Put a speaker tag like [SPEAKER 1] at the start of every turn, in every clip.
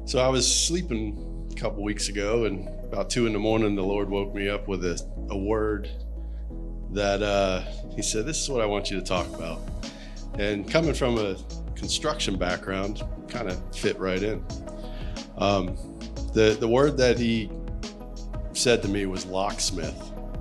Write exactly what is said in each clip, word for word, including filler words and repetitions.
[SPEAKER 1] So I was sleeping a couple weeks ago, and about two in the morning, the Lord woke me up with a, a word that uh, he said, this is what I want you to talk about. And coming from a construction background, kind of fit right in. Um, the, the word that he said to me was locksmith.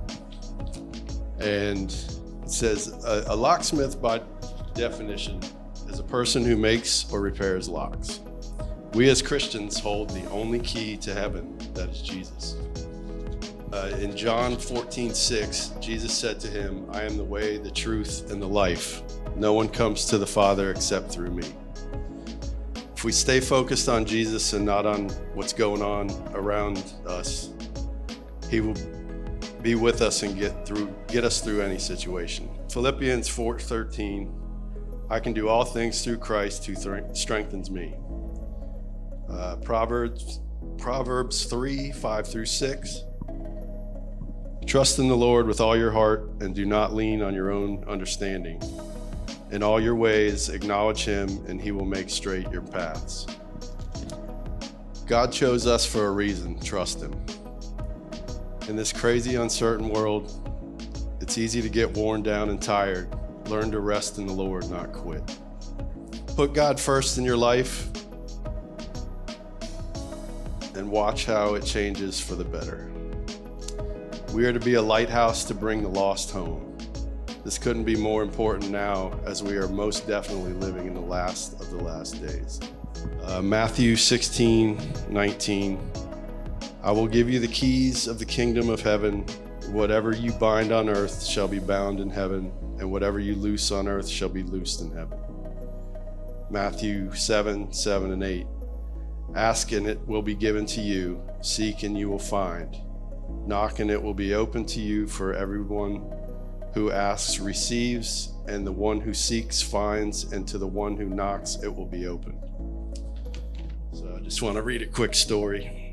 [SPEAKER 1] And it says, a, a locksmith by definition is a person who makes or repairs locks. We as Christians hold the only key to heaven, that is Jesus. Uh, in John fourteen six, Jesus said to him, I am the way, the truth, and the life. No one comes to the Father except through me. If we stay focused on Jesus and not on what's going on around us, he will be with us and get through, get us through any situation. Philippians four thirteen, I can do all things through Christ who th- strengthens me. Uh, Proverbs, Proverbs three, five through six. Trust in the Lord with all your heart and do not lean on your own understanding. In all your ways, acknowledge him and he will make straight your paths. God chose us for a reason. Trust him. In this crazy, uncertain world, it's easy to get worn down and tired. Learn to rest in the Lord, not quit. Put God first in your life and watch how it changes for the better. We are to be a lighthouse to bring the lost home. This couldn't be more important now, as we are most definitely living in the last of the last days. Uh, Matthew sixteen nineteen, I will give you the keys of the kingdom of heaven. Whatever you bind on earth shall be bound in heaven, and whatever you loose on earth shall be loosed in heaven. Matthew seven, seven and eight, ask and it will be given to you, seek and you will find, knock and it will be open to you. For everyone who asks receives, and the one who seeks finds, and to the one who knocks it will be opened. So I just want to read a quick story.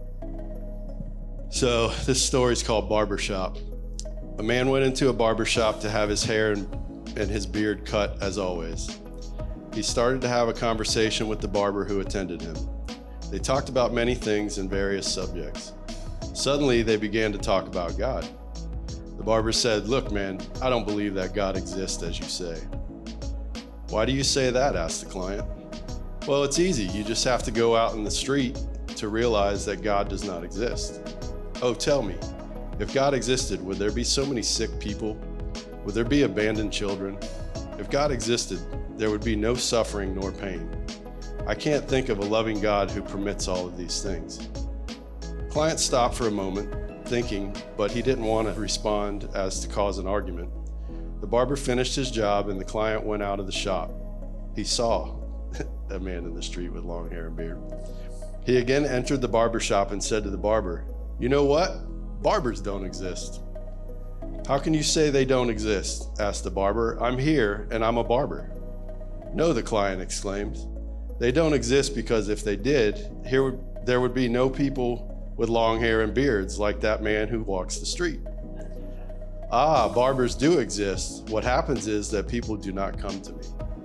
[SPEAKER 1] So this story is called Barbershop. A man went into a barbershop to have his hair and, and his beard cut as always. He started to have a conversation with the barber who attended him. They talked about many things and various subjects. Suddenly, they began to talk about God. The barber said, look, man, I don't believe that God exists as you say. Why do you say that? Asked the client. Well, it's easy. You just have to go out in the street to realize that God does not exist. Oh, tell me, if God existed, would there be so many sick people? Would there be abandoned children? If God existed, there would be no suffering nor pain. I can't think of a loving God who permits all of these things. Client stopped for a moment, thinking, but he didn't want to respond as to cause an argument. The barber finished his job and the client went out of the shop. He saw a man in the street with long hair and beard. He again entered the barber shop and said to the barber, you know what? Barbers don't exist. How can you say they don't exist? Asked the barber. I'm here and I'm a barber. No, the client exclaimed. They don't exist because if they did, here would, there would be no people with long hair and beards like that man who walks the street. Ah, barbers do exist. What happens is that people do not come to me.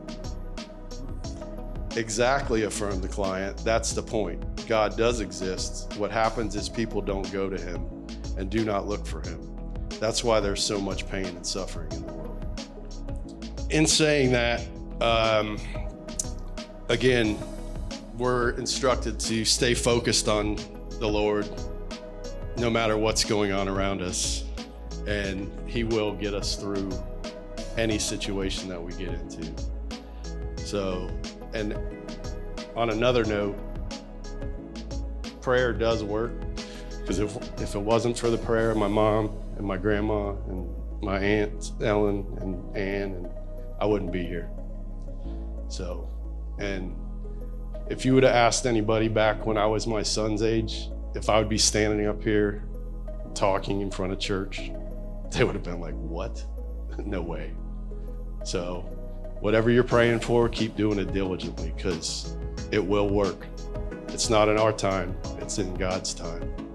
[SPEAKER 1] Exactly, affirmed the client. That's the point. God does exist. What happens is people don't go to him and do not look for him. That's why there's so much pain and suffering in the world. In saying that, um, again, we're instructed to stay focused on the Lord no matter what's going on around us, and he will get us through any situation that we get into. So, and on another note, prayer does work, because if, if it wasn't for the prayer of my mom and my grandma and my aunts, Ellen and Ann, and I wouldn't be here. So, and if you would have asked anybody back when I was my son's age, if I would be standing up here talking in front of church, they would have been like, what? No way. So whatever you're praying for, keep doing it diligently, because it will work. It's not in our time, it's in God's time.